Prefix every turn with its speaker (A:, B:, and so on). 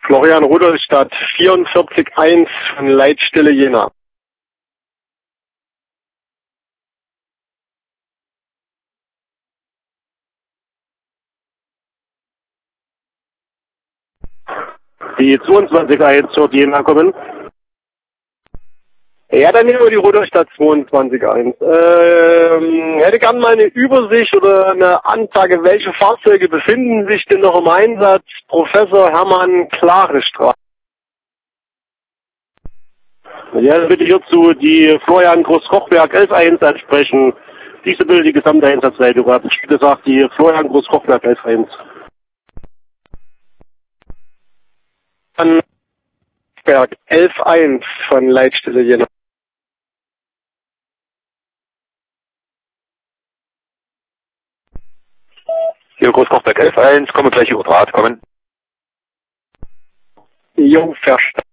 A: Florian Rudolstadt, 44.1 von Leitstelle Jena.
B: Die 22.1 wird Jena kommen.
A: Ja, dann nehmen wir die Rudolstadt 22.1. Hätte gern mal eine Übersicht oder eine Anzeige, welche Fahrzeuge befinden sich denn noch im Einsatz? Professor Hermann Klarestraße.
B: Ja, dann bitte hierzu die Florian Groß-Kochberg 11.1 ansprechen. Diese bildet die gesamte Einsatzleitung ab. Wie gesagt, die Florian Groß-Kochberg 11.1.
A: Berg 11.1 von Leitstelle Jena.
C: Hier Groß-Kochberg 11.1, komme gleich über Draht, kommen.
A: Jo, verstanden.